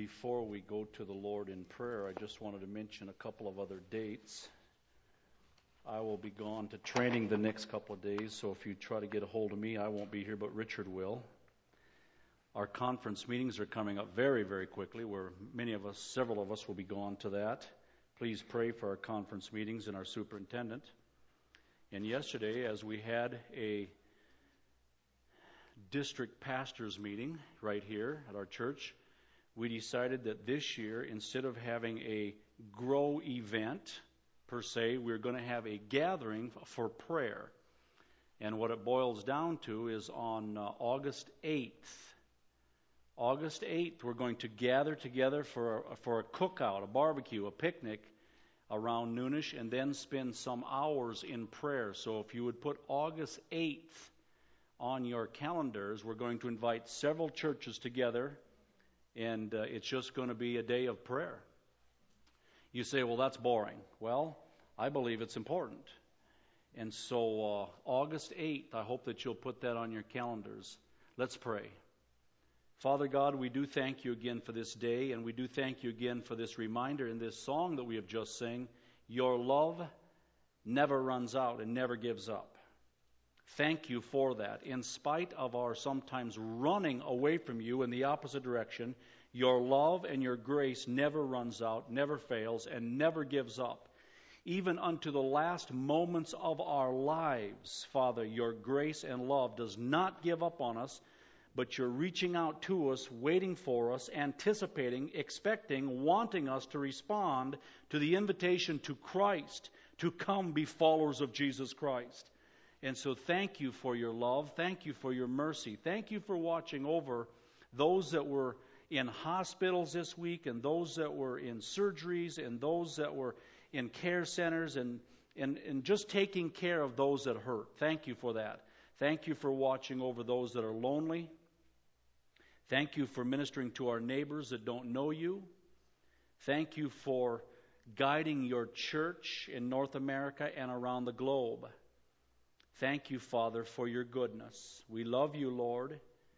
Before we go to the Lord in prayer, I just wanted to mention a couple of other dates. I will be gone to training the next couple of days, so if you try to get a hold of me, I won't be here, but Richard will. Our conference meetings are coming up very, very quickly, where several of us will be gone to that. Please pray for our conference meetings and our superintendent. And yesterday, as we had a district pastors meeting right here at our church, we decided that this year, instead of having a grow event per se, we're going to have a gathering for prayer. And what it boils down to is on August 8th. August 8th, we're going to gather together for a cookout, a barbecue, a picnic around noonish, and then spend some hours in prayer. So if you would put August 8th on your calendars, we're going to invite several churches together, and it's just going to be a day of prayer. You say, well, that's boring. Well, I believe it's important. And so August 8th, I hope that you'll put that on your calendars. Let's pray. Father God, we do thank you again for this day, and we do thank you again for this reminder in this song that we have just sang. Your love never runs out and never gives up. Thank you for that. In spite of our sometimes running away from you in the opposite direction, your love and your grace never runs out, never fails, and never gives up. Even unto the last moments of our lives, Father, your grace and love does not give up on us, but you're reaching out to us, waiting for us, anticipating, expecting, wanting us to respond to the invitation to Christ, to come be followers of Jesus Christ. And so thank you for your love. Thank you for your mercy. Thank you for watching over those that were in hospitals this week, and those that were in surgeries, and those that were in care centers, and just taking care of those that hurt. Thank you for that. Thank you for watching over those that are lonely. Thank you for ministering to our neighbors that don't know you. Thank you for guiding your church in North America and around the globe. Thank you, Father, for your goodness. We love you, Lord.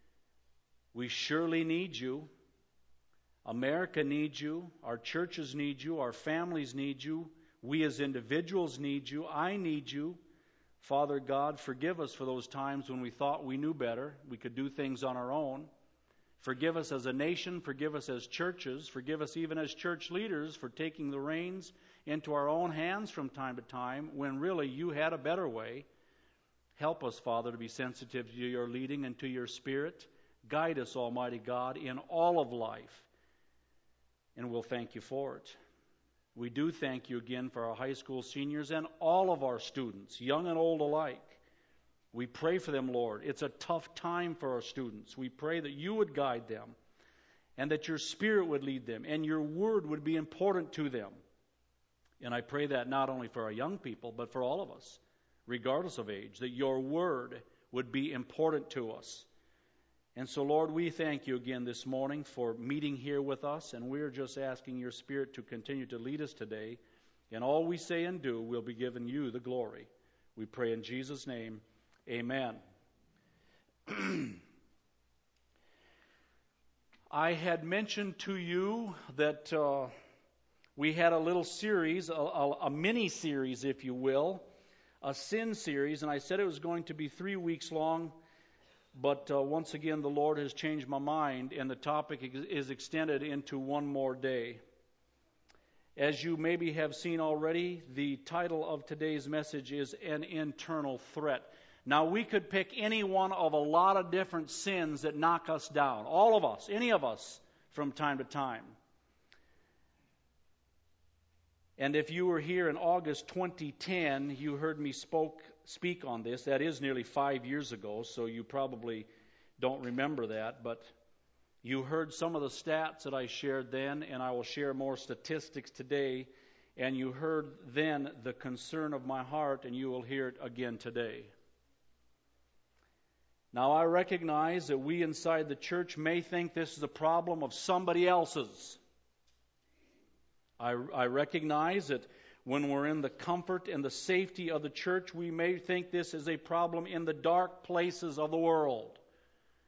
We surely need you. America needs you. Our churches need you. Our families need you. We as individuals need you. I need you. Father God, forgive us for those times when we thought we knew better. We could do things on our own. Forgive us as a nation. Forgive us as churches. Forgive us even as church leaders for taking the reins into our own hands from time to time when really you had a better way. Help us, Father, to be sensitive to your leading and to your Spirit. Guide us, Almighty God, in all of life. And we'll thank you for it. We do thank you again for our high school seniors and all of our students, young and old alike. We pray for them, Lord. It's a tough time for our students. We pray that you would guide them and that your Spirit would lead them and your word would be important to them. And I pray that not only for our young people, but for all of us, regardless of age, that your word would be important to us. And so, Lord, we thank you again this morning for meeting here with us, and we're just asking your Spirit to continue to lead us today. And all we say and do will be giving you the glory. We pray in Jesus' name, amen. I had mentioned to you that we had a little series, a mini-series, if you will, a sin series, and I said it was going to be 3 weeks long, but once again the Lord has changed my mind, and the topic is extended into one more day. As you maybe have seen already, the title of today's message is An Internal Threat. Now, we could pick any one of a lot of different sins that knock us down, all of us, any of us, from time to time. And if you were here in August 2010, you heard me speak on this. That is nearly 5 years ago, so you probably don't remember that. But you heard some of the stats that I shared then, and I will share more statistics today. And you heard then the concern of my heart, and you will hear it again today. Now, I recognize that we inside the church may think this is a problem of somebody else's. I recognize that when we're in the comfort and the safety of the church, we may think this is a problem in the dark places of the world.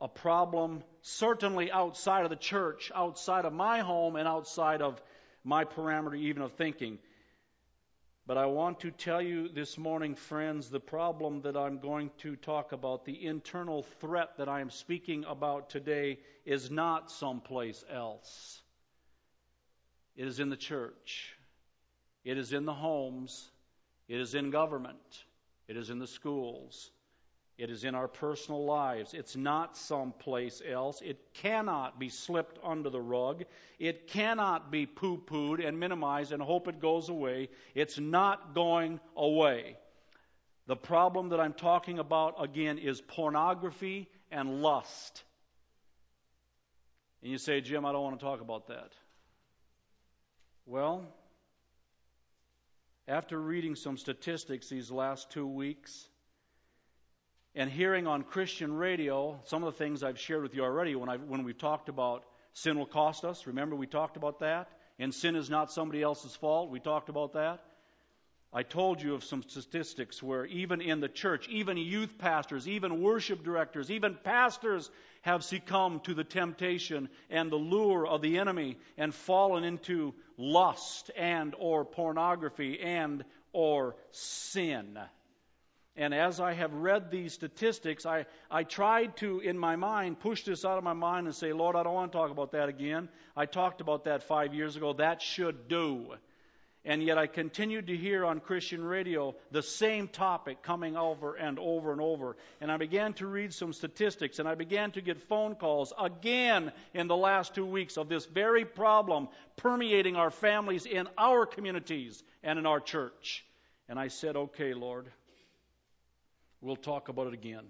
a problem certainly outside of the church, outside of my home, and outside of my parameter even of thinking. But I want to tell you this morning, friends, the problem that I'm going to talk about, the internal threat that I am speaking about today, is not someplace else. It is in the church. It is in the homes. It is in government. It is in the schools. It is in our personal lives. It's not someplace else. It cannot be slipped under the rug. It cannot be poo-pooed and minimized and hope it goes away. It's not going away. The problem that I'm talking about, again, is pornography and lust. And you say, Jim, I don't want to talk about that. Well, after reading some statistics these last 2 weeks, and hearing on Christian radio some of the things I've shared with you already when we talked about sin will cost us. Remember we talked about that? And sin is not somebody else's fault. We talked about that. I told you of some statistics where even in the church, even youth pastors, even worship directors, even pastors have succumbed to the temptation and the lure of the enemy and fallen into lust and or pornography and or sin. And as I have read these statistics, I tried to, in my mind, push this out of my mind and say, Lord, I don't want to talk about that again. I talked about that 5 years ago. That should do. And yet I continued to hear on Christian radio the same topic coming over and over and over. And I began to read some statistics, and I began to get phone calls again in the last 2 weeks of this very problem permeating our families in our communities and in our church. And I said, okay, Lord, we'll talk about it again.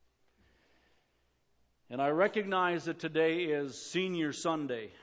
And I recognize that today is Senior Sunday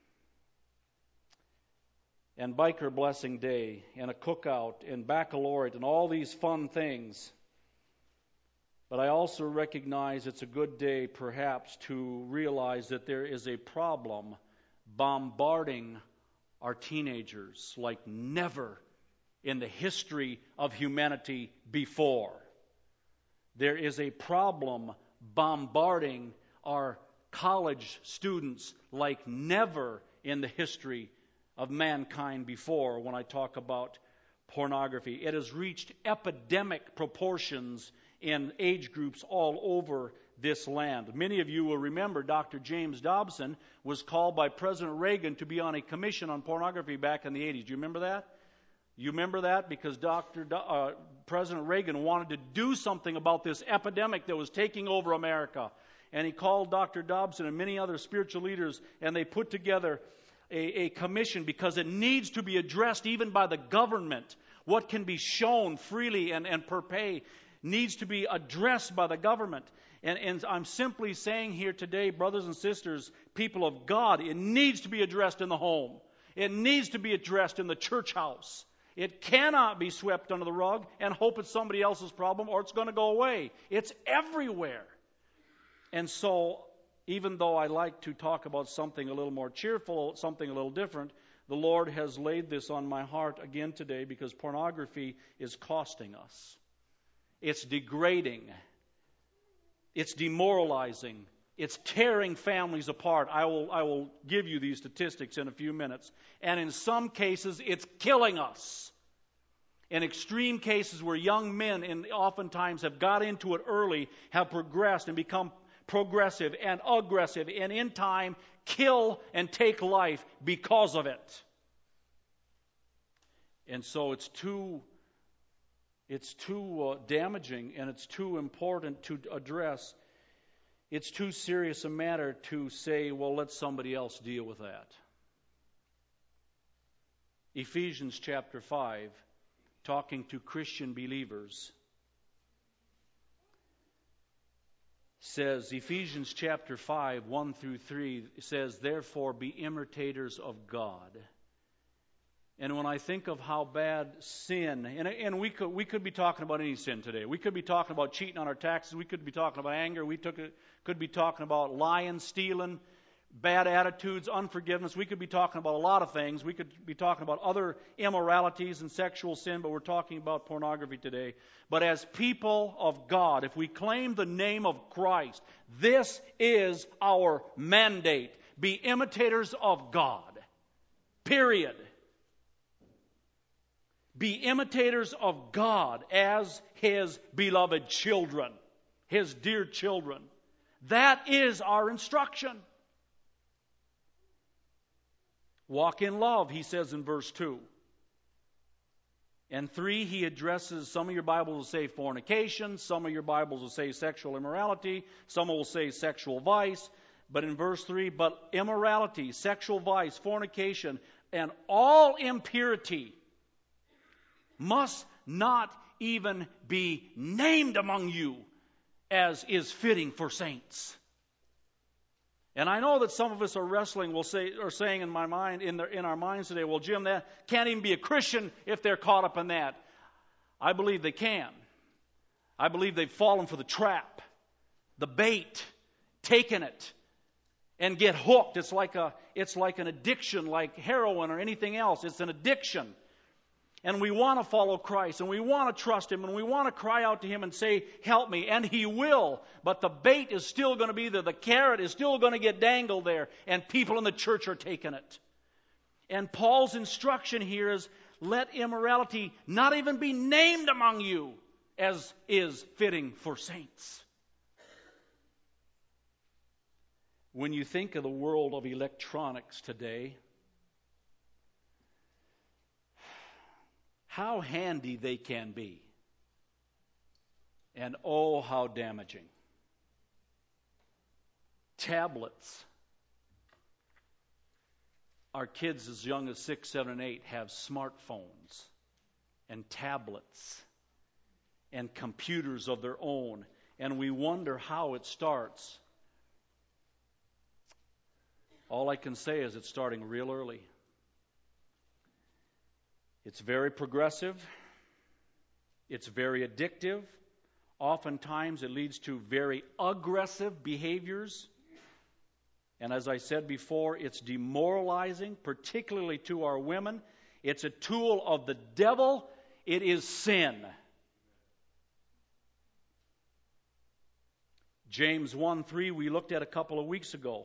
and Biker Blessing Day and a cookout and baccalaureate and all these fun things. But I also recognize it's a good day perhaps to realize that there is a problem bombarding our teenagers like never in the history of humanity before. There is a problem bombarding our college students like never in the history of mankind before when I talk about pornography. It has reached epidemic proportions in age groups all over this land. Many of you will remember Dr. James Dobson was called by President Reagan to be on a commission on pornography back in the 80s. Do you remember that? You remember that? Because President Reagan wanted to do something about this epidemic that was taking over America. And he called Dr. Dobson and many other spiritual leaders, and they put together a commission because it needs to be addressed even by the government. What can be shown freely and per pay needs to be addressed by the government. And I'm simply saying here today, brothers and sisters, people of God, it needs to be addressed in the home. It needs to be addressed in the church house. It cannot be swept under the rug and hope it's somebody else's problem or it's going to go away. It's everywhere. And so, even though I like to talk about something a little more cheerful, something a little different, the Lord has laid this on my heart again today because pornography is costing us. It's degrading. It's demoralizing. It's tearing families apart. I will give you these statistics in a few minutes. And in some cases, it's killing us. In extreme cases where young men oftentimes have got into it early, have progressed and become progressive and aggressive, and in time kill and take life because of it. And so it's too damaging and it's too important to address. It's too serious a matter to say, well, let somebody else deal with that. Ephesians chapter 5, talking to Christian believers, says, Ephesians chapter 5, 1 through 3, says, therefore be imitators of God. And when I think of how bad sin, and we could be talking about any sin today. We could be talking about cheating on our taxes. We could be talking about anger. Could be talking about lying, stealing, bad attitudes, unforgiveness. We could be talking about a lot of things. We could be talking about other immoralities and sexual sin, but we're talking about pornography today. But as people of God, if we claim the name of Christ, this is our mandate. Be imitators of God. Period. Be imitators of God as His beloved children, His dear children. That is our instruction. Walk in love, he says in verse 2. And 3, he addresses, some of your Bibles will say fornication, some of your Bibles will say sexual immorality, some will say sexual vice. But in verse 3, but immorality, sexual vice, fornication, and all impurity must not even be named among you, as is fitting for saints. And I know that some of us are wrestling, saying in our minds today, well, Jim, that can't even be a Christian if they're caught up in that. I believe they can. I believe they've fallen for the trap, the bait, taken it, and get hooked. It's like an addiction, like heroin or anything else. It's an addiction. And we want to follow Christ, and we want to trust Him, and we want to cry out to Him and say, help me, and He will. But the bait is still going to be there. The carrot is still going to get dangled there, and people in the church are taking it. And Paul's instruction here is, let immorality not even be named among you, as is fitting for saints. When you think of the world of electronics today, how handy they can be. And oh, how damaging. Tablets. Our kids as young as 6, 7, and 8 have smartphones and tablets and computers of their own. And we wonder how it starts. All I can say is it's starting real early. It's very progressive. It's very addictive. Oftentimes it leads to very aggressive behaviors. And as I said before, it's demoralizing, particularly to our women. It's a tool of the devil. It is sin. James 1:3 we looked at a couple of weeks ago.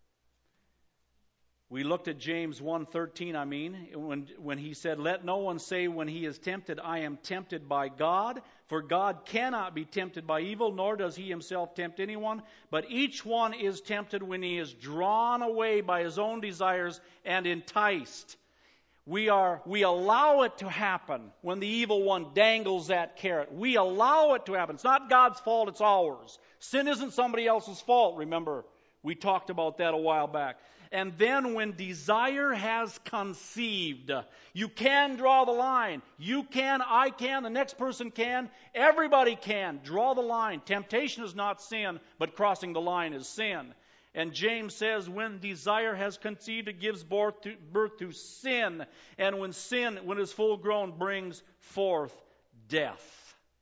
We looked at James 1:13, when he said, let no one say when he is tempted, I am tempted by God. For God cannot be tempted by evil, nor does He Himself tempt anyone. But each one is tempted when he is drawn away by his own desires and enticed. We allow it to happen when the evil one dangles that carrot. We allow it to happen. It's not God's fault, it's ours. Sin isn't somebody else's fault, remember. We talked about that a while back. And then when desire has conceived, you can draw the line. You can, I can, the next person can, everybody can. Draw the line. Temptation is not sin, but crossing the line is sin. And James says when desire has conceived, it gives birth to sin. And when sin, when it is full grown, brings forth death.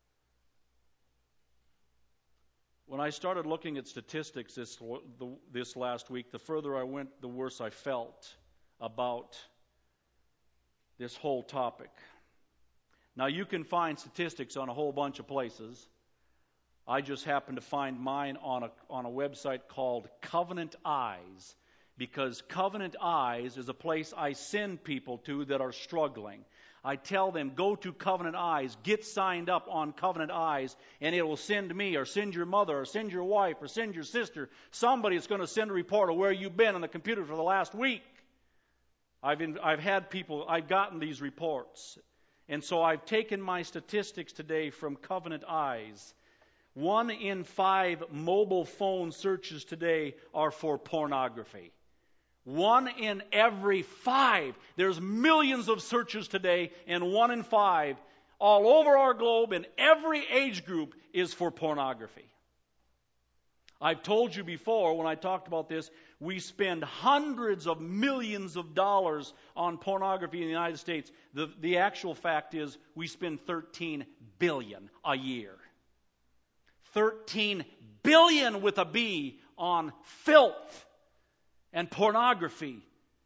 When I started looking at statistics this last week, the further I went, the worse I felt about this whole topic. Now, you can find statistics on a whole bunch of places. I just happened to find mine on a website called Covenant Eyes, because Covenant Eyes is a place I send people to that are struggling. I tell them, go to Covenant Eyes, get signed up on Covenant Eyes, and it will send me, or send your mother, or send your wife, or send your sister. Somebody is going to send a report of where you've been on the computer for the last week. I've had people, I've gotten these reports. And so I've taken my statistics today from Covenant Eyes. 1 in 5 mobile phone searches today are for pornography. 1 in every 5. There's millions of searches today, and 1 in 5 all over our globe in every age group is for pornography. I've told you before when I talked about this, we spend hundreds of millions of dollars on pornography in the United States. The actual fact is we spend $13 billion a year. $13 billion with a B on filth. and pornography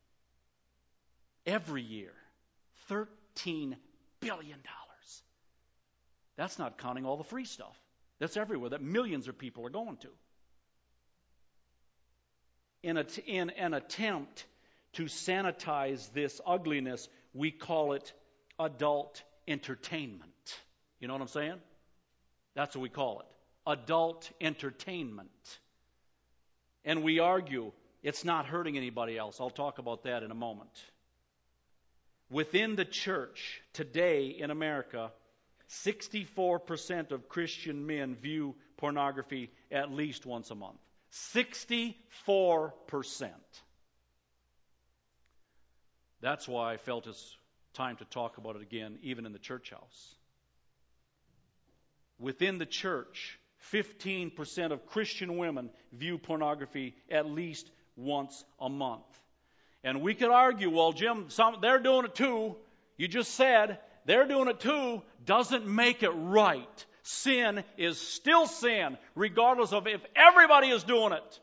every year. $13 billion. That's not counting all the free stuff that's everywhere that millions of people are going to. In an attempt to sanitize this ugliness, we call it adult entertainment. You know what I'm saying? That's what we call it. Adult entertainment. And we argue it's not hurting anybody else. I'll talk about that in a moment. Within the church today in America, 64% of Christian men view pornography at least once a month. 64%. That's why I felt it's time to talk about it again, even in the church house. Within the church, 15% of Christian women view pornography at least once a month. And we could argue, well, Jim, they're doing it too. You just said they're doing it too. Doesn't make it right. Sin is still sin, regardless of if everybody is doing it.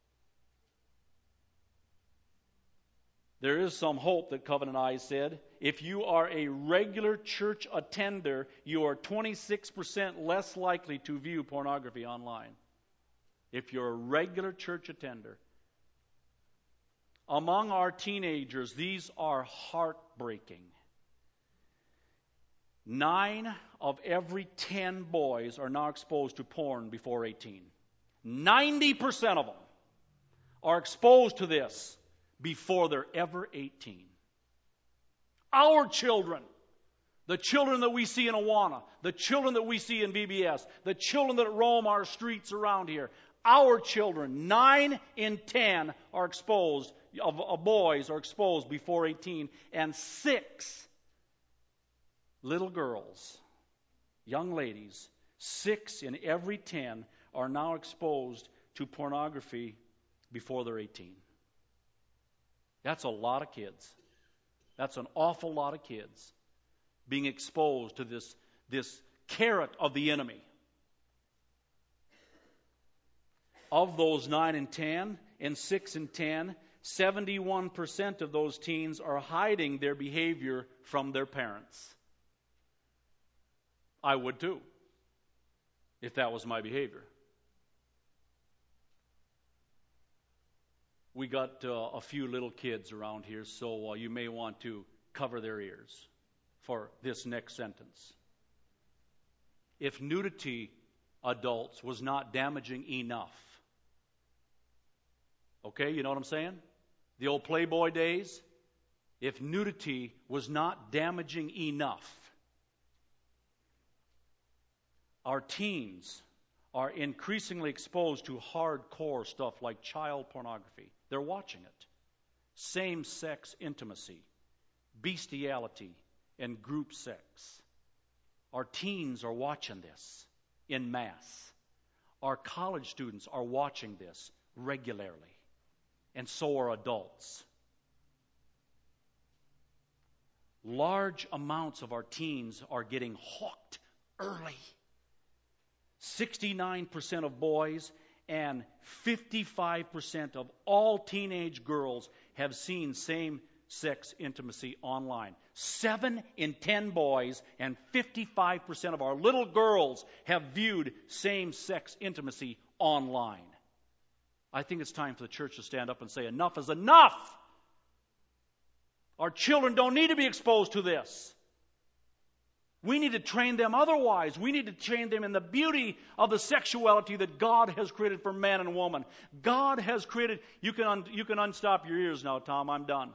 There is some hope that Covenant Eyes said. If you are a regular church attender, you are 26% less likely to view pornography online. If you're a regular church attender. Among our teenagers, these are heartbreaking. 9 of every 10 boys are now exposed to porn before 18. 90% of them are exposed to this before they're ever 18. Our children, the children that we see in Awana, the children that we see in VBS, the children that roam our streets around here, our children, 9 in 10 are exposed, of boys are exposed before 18, and 6 little girls, young ladies, 6 in every 10 are now exposed to pornography before they're 18. That's a lot of kids. That's an awful lot of kids being exposed to this carrot of the enemy. Of those 9 in 10 and 6 in 10, 71% of those teens are hiding their behavior from their parents. I would too, if that was my behavior. We got a few little kids around here, so you may want to cover their ears for this next sentence. If nudity, adults, was not damaging enough. Okay, you know what I'm saying? The old Playboy days. If nudity was not damaging enough, our teens are increasingly exposed to hardcore stuff like child pornography. They're watching it. Same-sex intimacy, bestiality, and group sex. Our teens are watching this en masse. Our college students are watching this regularly. And so are adults. Large amounts of our teens are getting hooked early. 69% of boys and 55% of all teenage girls have seen same-sex intimacy online. 7 in 10 boys and 55% of our little girls have viewed same-sex intimacy online. I think it's time for the church to stand up and say, enough is enough! Our children don't need to be exposed to this. We need to train them otherwise. We need to train them in the beauty of the sexuality that God has created for man and woman. God has created... You can unstop your ears now, Tom. I'm done.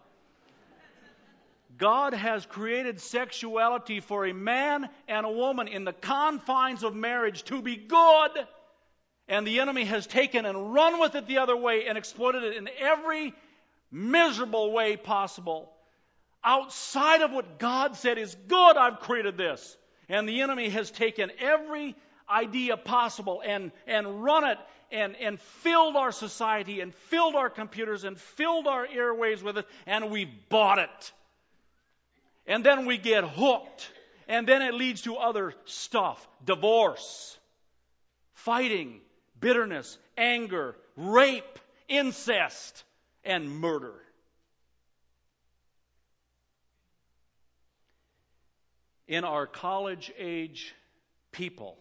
God has created sexuality for a man and a woman in the confines of marriage to be good. And the enemy has taken and run with it the other way and exploited it in every miserable way possible. Outside of what God said is good, I've created this. And the enemy has taken every idea possible and run it and filled our society and filled our computers and filled our airwaves with it, and we bought it. And then we get hooked. And then it leads to other stuff. Divorce, fighting, bitterness, anger, rape, incest, and murder. In our college-age people,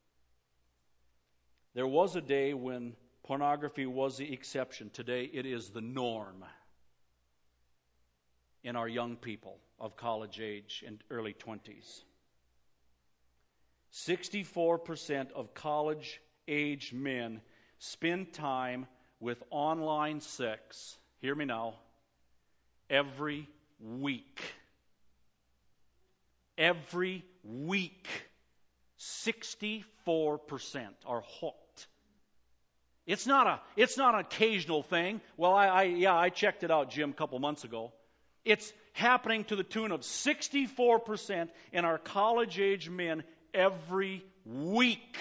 there was a day when pornography was the exception. Today it is the norm in our young people of college age and early 20s. 64% of college-age men spend time with online sex, hear me now, every week. Every week. 64% are hooked. It's not an occasional thing. Well, I checked it out, Jim, a couple months ago. It's happening to the tune of 64% in our college-age men every week.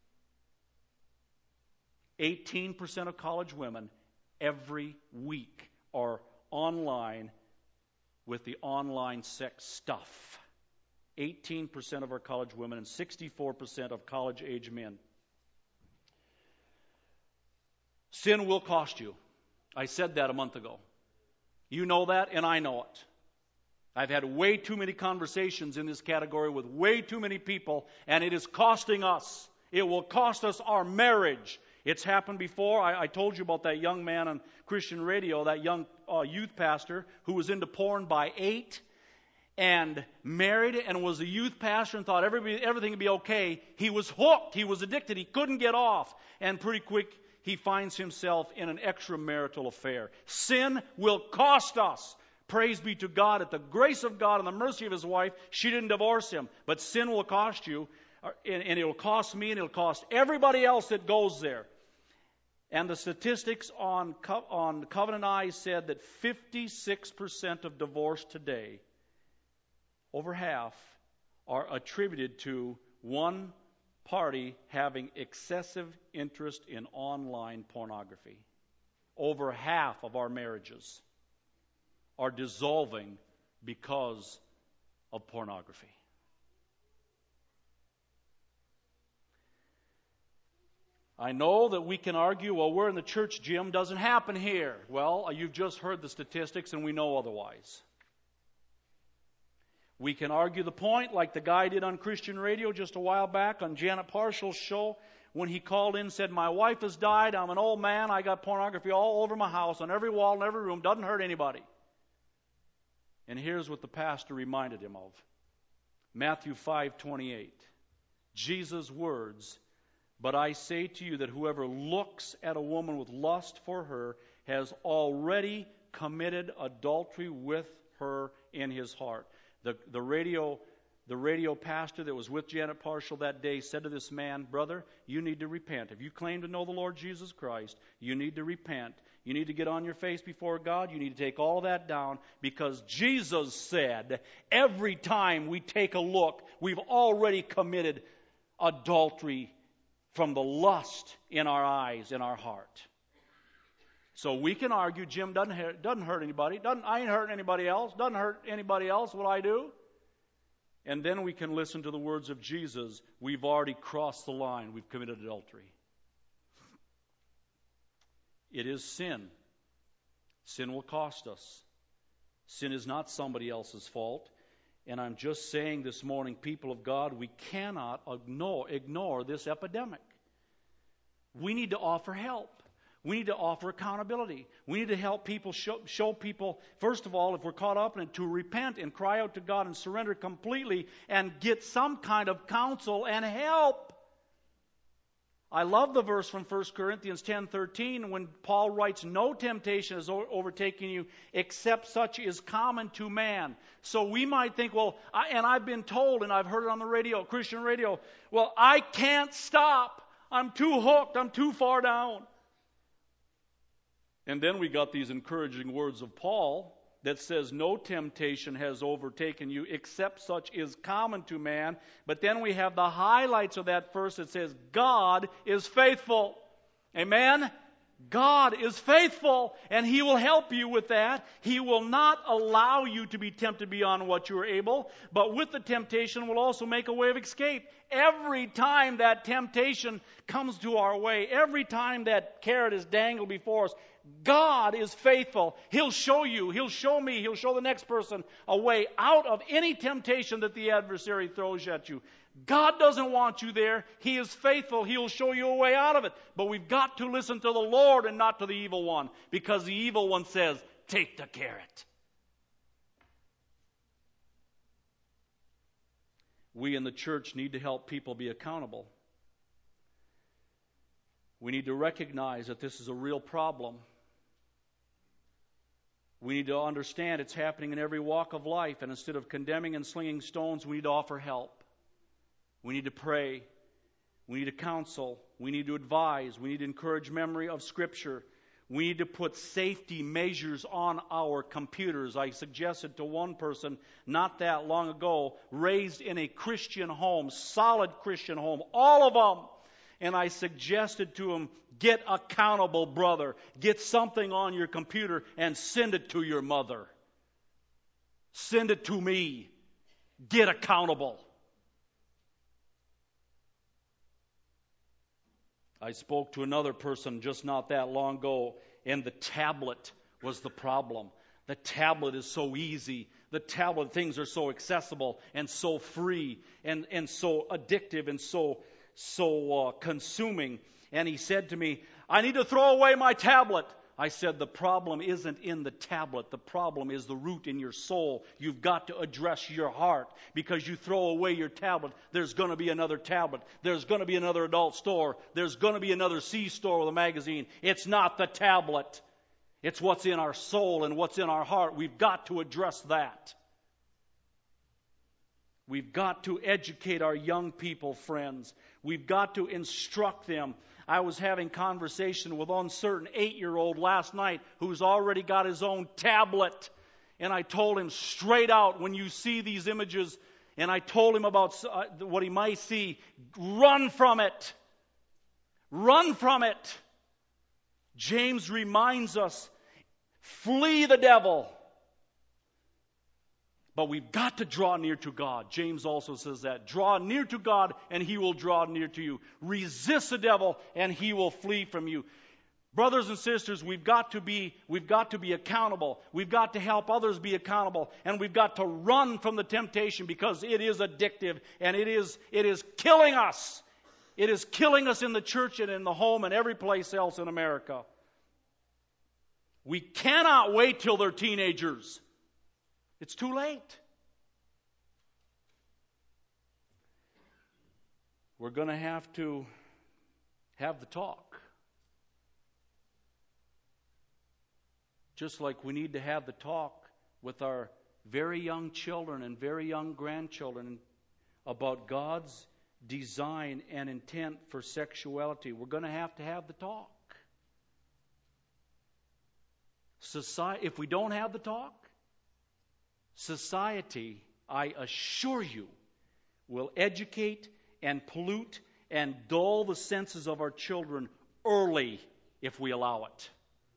18% of college women every week are online with the online sex stuff. 18% of our college women and 64% of college-age men. Sin will cost you. I said that a month ago. You know that, and I know it. I've had way too many conversations in this category with way too many people, and it is costing us. It will cost us our marriage. It's happened before. I told you about that young man on Christian radio, that young youth pastor who was into porn by 8 and married and was a youth pastor and thought everything would be okay. He was hooked. He was addicted. He couldn't get off. And pretty quick, he finds himself in an extramarital affair. Sin will cost us. Praise be to God. At the grace of God and the mercy of His wife, she didn't divorce him. But sin will cost you, and it will cost me, and it will cost everybody else that goes there. And the statistics on Covenant Eyes said that 56% of divorce today, over half, are attributed to one party having excessive interest in online pornography. Over half of our marriages are dissolving because of pornography. I know that we can argue, well, we're in the church, Jim, doesn't happen here. Well, you've just heard the statistics and we know otherwise. We can argue the point like the guy did on Christian radio just a while back on Janet Parshall's show when he called in and said, my wife has died, I'm an old man, I got pornography all over my house, on every wall, in every room, doesn't hurt anybody. And here's what the pastor reminded him of. Matthew 5:28. Jesus' words, but I say to you that whoever looks at a woman with lust for her has already committed adultery with her in his heart. The radio pastor that was with Janet Parshall that day said to this man, brother, you need to repent. If you claim to know the Lord Jesus Christ, you need to repent. You need to get on your face before God. You need to take all of that down because Jesus said every time we take a look, we've already committed adultery from the lust in our eyes, in our heart. So we can argue Jim doesn't hurt anybody. I ain't hurting anybody else. Doesn't hurt anybody else what I do. And then we can listen to the words of Jesus. We've already crossed the line. We've committed adultery. It is sin. Sin will cost us. Sin is not somebody else's fault. And I'm just saying this morning, people of God, we cannot ignore this epidemic. We need to offer help. We need to offer accountability. We need to help people, show people, first of all, if we're caught up in it, to repent and cry out to God and surrender completely and get some kind of counsel and help. I love the verse from 1 Corinthians 10:13 when Paul writes, no temptation has overtaken you except such is common to man. So we might think, well, I've been told and I've heard it on the radio, Christian radio, well, I can't stop. I'm too hooked. I'm too far down. And then we got these encouraging words of Paul that says no temptation has overtaken you except such is common to man. But then we have the highlights of that verse that says God is faithful. Amen? God is faithful, and He will help you with that. He will not allow you to be tempted beyond what you are able, but with the temptation will also make a way of escape. Every time that temptation comes to our way, every time that carrot is dangled before us, God is faithful. He'll show you, He'll show me, He'll show the next person a way out of any temptation that the adversary throws at you. God doesn't want you there. He is faithful. He'll show you a way out of it. But we've got to listen to the Lord and not to the evil one, because the evil one says, take the carrot. We in the church need to help people be accountable. We need to recognize that this is a real problem. We need to understand it's happening in every walk of life, and instead of condemning and slinging stones, we need to offer help. We need to pray. We need to counsel. We need to advise. We need to encourage memory of Scripture. We need to put safety measures on our computers. I suggested to one person not that long ago, raised in a Christian home, solid Christian home, all of them. And I suggested to him, get accountable, brother. Get something on your computer and send it to your mother. Send it to me. Get accountable. I spoke to another person just not that long ago, and the tablet was the problem. The tablet is so easy. The tablet things are so accessible and so free and so addictive and so consuming. And he said to me, I need to throw away my tablet. I said, the problem isn't in the tablet. The problem is the root in your soul. You've got to address your heart, because you throw away your tablet, there's going to be another tablet. There's going to be another adult store. There's going to be another C-store with a magazine. It's not the tablet. It's what's in our soul and what's in our heart. We've got to address that. We've got to educate our young people, friends. We've got to instruct them. I was having conversation with one certain 8-year-old last night who's already got his own tablet. And I told him straight out, when you see these images, and I told him about what he might see, run from it. Run from it. James reminds us, flee the devil. But we've got to draw near to God. James also says that. Draw near to God, and He will draw near to you. Resist the devil, and he will flee from you. Brothers and sisters, we've got to be accountable. We've got to help others be accountable. And we've got to run from the temptation, because it is addictive, and it is killing us. It is killing us in the church and in the home and every place else in America. We cannot wait till they're teenagers. It's too late. We're going to have the talk. Just like we need to have the talk with our very young children and very young grandchildren about God's design and intent for sexuality. We're going to have the talk. If we don't have the talk, society, I assure you, will educate and pollute and dull the senses of our children early if we allow it.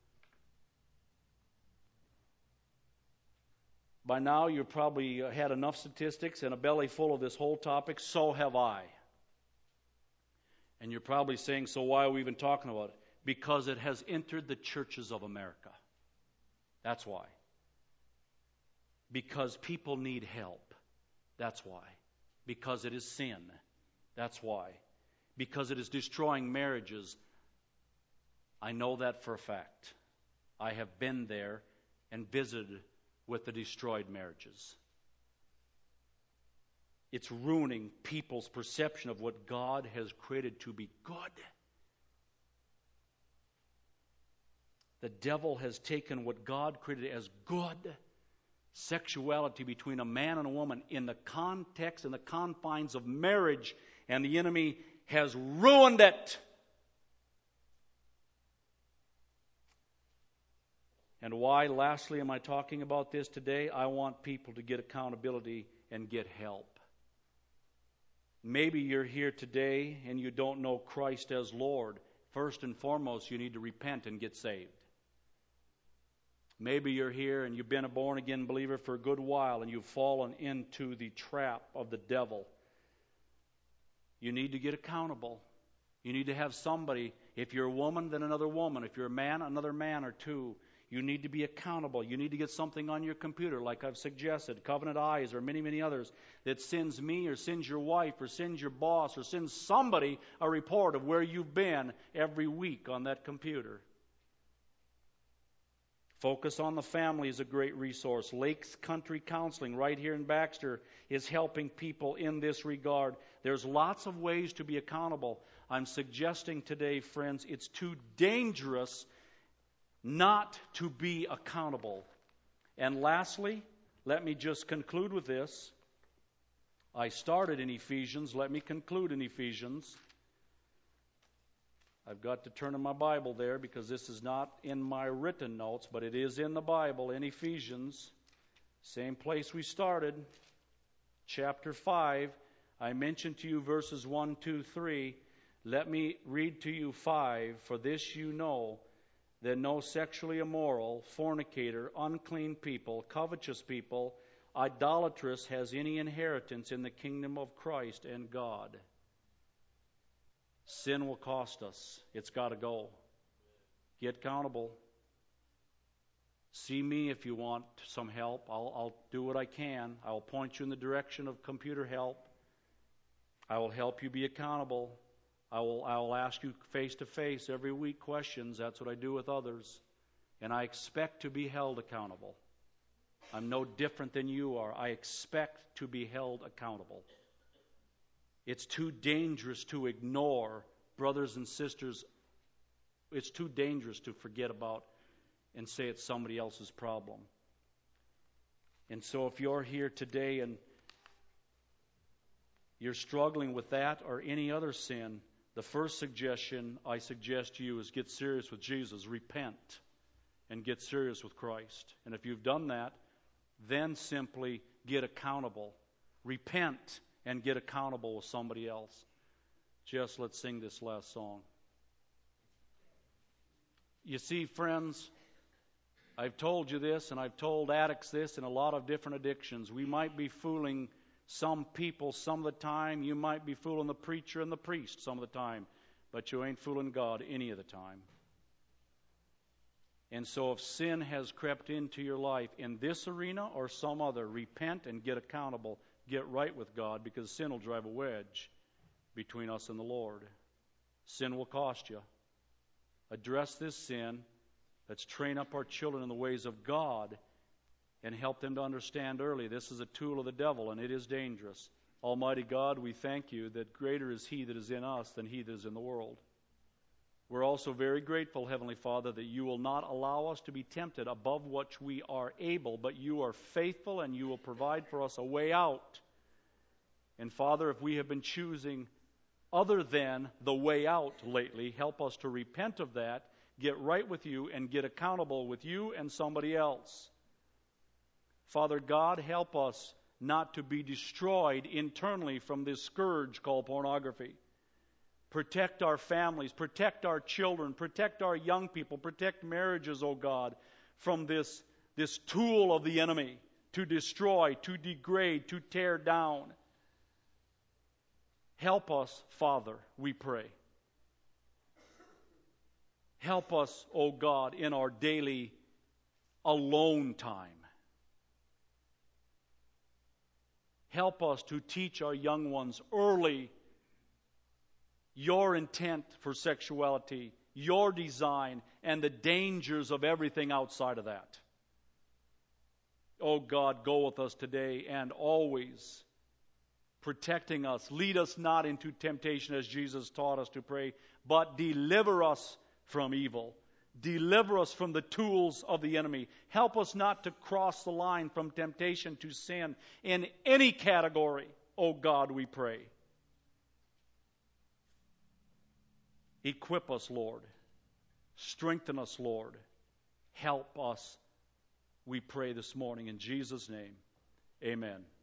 By now, you've probably had enough statistics and a belly full of this whole topic. So have I. And you're probably saying, so why are we even talking about it? Because it has entered the churches of America. That's why. Because people need help. That's why. Because it is sin. That's why. Because it is destroying marriages. I know that for a fact. I have been there and visited with the destroyed marriages. It's ruining people's perception of what God has created to be good. The devil has taken what God created as good, sexuality between a man and a woman, in the context and the confines of marriage, and the enemy has ruined it. And why, lastly, am I talking about this today? I want people to get accountability and get help. Maybe you're here today and you don't know Christ as Lord. First and foremost, you need to repent and get saved. Maybe you're here and you've been a born-again believer for a good while and you've fallen into the trap of the devil. You need to get accountable. You need to have somebody. If you're a woman, then another woman. If you're a man, another man or two. You need to be accountable. You need to get something on your computer, like I've suggested, Covenant Eyes or many, many others, that sends me or sends your wife or sends your boss or sends somebody a report of where you've been every week on that computer. Focus on the Family is a great resource. Lakes Country Counseling right here in Baxter is helping people in this regard. There's lots of ways to be accountable. I'm suggesting today, friends, it's too dangerous not to be accountable. And lastly, let me just conclude with this. I started in Ephesians. Let me conclude in Ephesians. I've got to turn to my Bible there because this is not in my written notes, but it is in the Bible, in Ephesians. Same place we started. Chapter 5. I mentioned to you verses 1, 2, 3. Let me read to you 5. For this you know, that no sexually immoral, fornicator, unclean people, covetous people, idolatrous has any inheritance in the kingdom of Christ and God. Sin will cost us. It's got to go. Get accountable. See me if you want some help. I'll do what I can. I will point you in the direction of computer help. I will help you be accountable. I will ask you face to face every week questions. That's what I do with others. And I expect to be held accountable. I'm no different than you are. I expect to be held accountable. It's too dangerous to ignore, brothers and sisters. It's too dangerous to forget about and say it's somebody else's problem. And so if you're here today and you're struggling with that or any other sin, the first suggestion I suggest to you is get serious with Jesus. Repent and get serious with Christ. And if you've done that, then simply get accountable. Repent and get accountable with somebody else. Just let's sing this last song. You see, friends, I've told you this and I've told addicts this in a lot of different addictions. We might be fooling some people some of the time. You might be fooling the preacher and the priest some of the time. But you ain't fooling God any of the time. And so if sin has crept into your life in this arena or some other, repent and get accountable. Get right with God, because sin will drive a wedge between us and the Lord. Sin will cost you. Address this sin. Let's train up our children in the ways of God and help them to understand early this is a tool of the devil and it is dangerous. Almighty God, we thank you that greater is He that is in us than he that is in the world. We're also very grateful, Heavenly Father, that you will not allow us to be tempted above what we are able, but you are faithful and you will provide for us a way out. And Father, if we have been choosing other than the way out lately, help us to repent of that, get right with you, and get accountable with you and somebody else. Father God, help us not to be destroyed internally from this scourge called pornography. Protect our families, protect our children, protect our young people, protect marriages, O God, from this tool of the enemy to destroy, to degrade, to tear down. Help us, Father, we pray. Help us, O God, in our daily alone time. Help us to teach our young ones early your intent for sexuality, your design, and the dangers of everything outside of that. Oh God, go with us today and always, protecting us. Lead us not into temptation, as Jesus taught us to pray, but deliver us from evil. Deliver us from the tools of the enemy. Help us not to cross the line from temptation to sin in any category. Oh God, we pray. Equip us, Lord. Strengthen us, Lord. Help us, we pray this morning in Jesus' name. Amen.